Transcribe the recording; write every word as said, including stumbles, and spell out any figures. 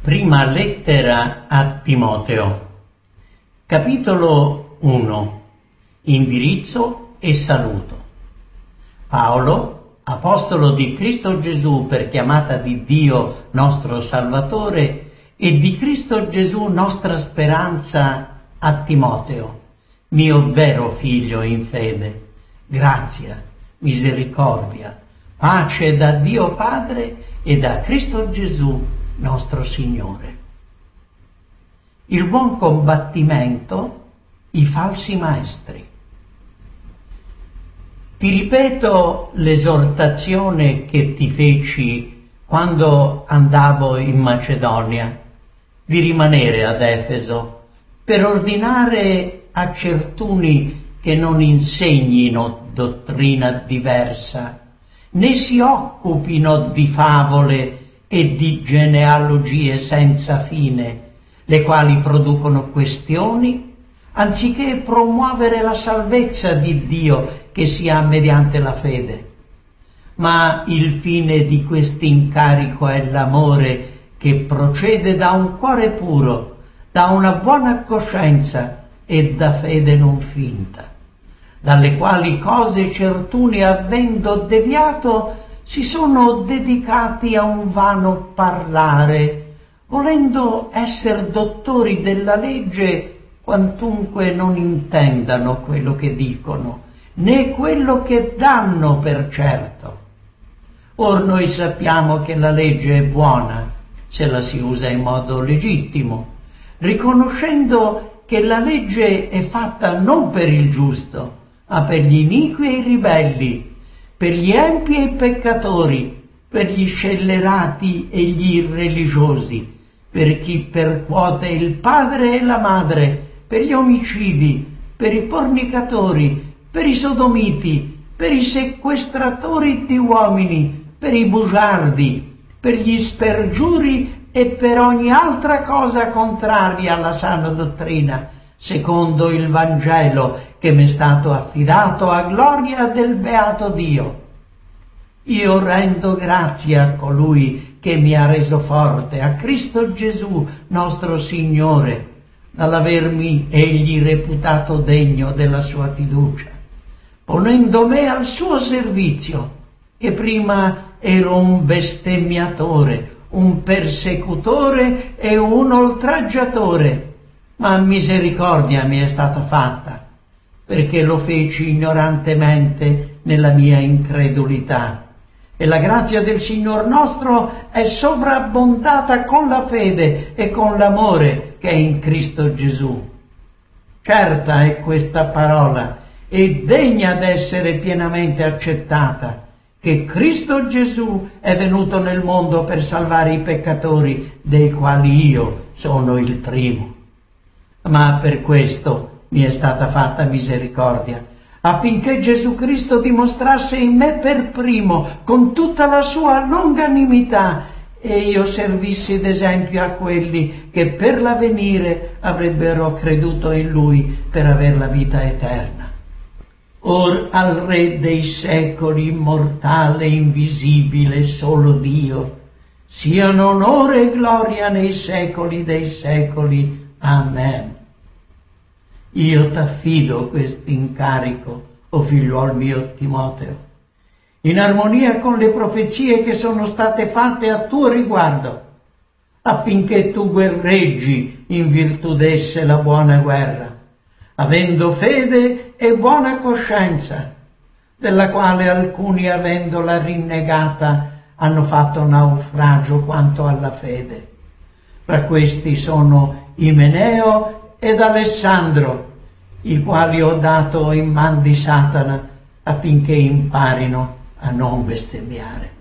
Prima lettera a Timoteo, capitolo uno, indirizzo e saluto. Paolo, apostolo di Cristo Gesù per chiamata di Dio nostro Salvatore e di Cristo Gesù nostra speranza, a Timoteo, mio vero figlio in fede, grazia, misericordia, pace da Dio Padre e da Cristo Gesù nostro Signore. Il buon combattimento, i falsi maestri. Ti ripeto l'esortazione che ti feci quando andavo in Macedonia, di rimanere ad Efeso, per ordinare a certuni che non insegnino dottrina diversa, né si occupino di favole e di genealogie senza fine, le quali producono questioni, anziché promuovere la salvezza di Dio che si ha mediante la fede. Ma il fine di quest'incarico è l'amore che procede da un cuore puro, da una buona coscienza e da fede non finta, dalle quali cose certuni, avendo deviato, si sono dedicati a un vano parlare, volendo esser dottori della legge, quantunque non intendano quello che dicono, né quello che danno per certo. Or noi sappiamo che la legge è buona, se la si usa in modo legittimo, riconoscendo che la legge è fatta non per il giusto, ma per gli iniqui e i ribelli, per gli empi e i peccatori, per gli scellerati e gli irreligiosi, per chi percuote il padre e la madre, per gli omicidi, per i fornicatori, per i sodomiti, per i sequestratori di uomini, per i bugiardi, per gli spergiuri e per ogni altra cosa contraria alla sana dottrina, secondo il Vangelo che mi è stato affidato a gloria del beato Dio. Io rendo grazie a colui che mi ha reso forte, a Cristo Gesù nostro Signore, dall'avermi egli reputato degno della sua fiducia, ponendo me al suo servizio, che prima ero un bestemmiatore, un persecutore e un oltraggiatore, ma misericordia mi è stata fatta, perché lo feci ignorantemente nella mia incredulità. E la grazia del Signor nostro è sovrabbondata con la fede e con l'amore che è in Cristo Gesù. Certa è questa parola e degna d'essere pienamente accettata, che Cristo Gesù è venuto nel mondo per salvare i peccatori, dei quali io sono il primo. Ma per questo mi è stata fatta misericordia, affinché Gesù Cristo dimostrasse in me per primo, con tutta la sua longanimità, e io servissi d'esempio a quelli che per l'avvenire avrebbero creduto in Lui per aver la vita eterna. Or al Re dei secoli, immortale, invisibile, solo Dio, siano onore e gloria nei secoli dei secoli. Amen. Io t'affido quest'incarico, o figliuol mio Timoteo, in armonia con le profezie che sono state fatte a tuo riguardo, affinché tu guerreggi in virtù d'esse la buona guerra, avendo fede e buona coscienza, della quale alcuni, avendola rinnegata, hanno fatto naufragio quanto alla fede. Fra questi sono Imeneo ed Alessandro, i quali ho dato in man di Satana, affinché imparino a non bestemmiare.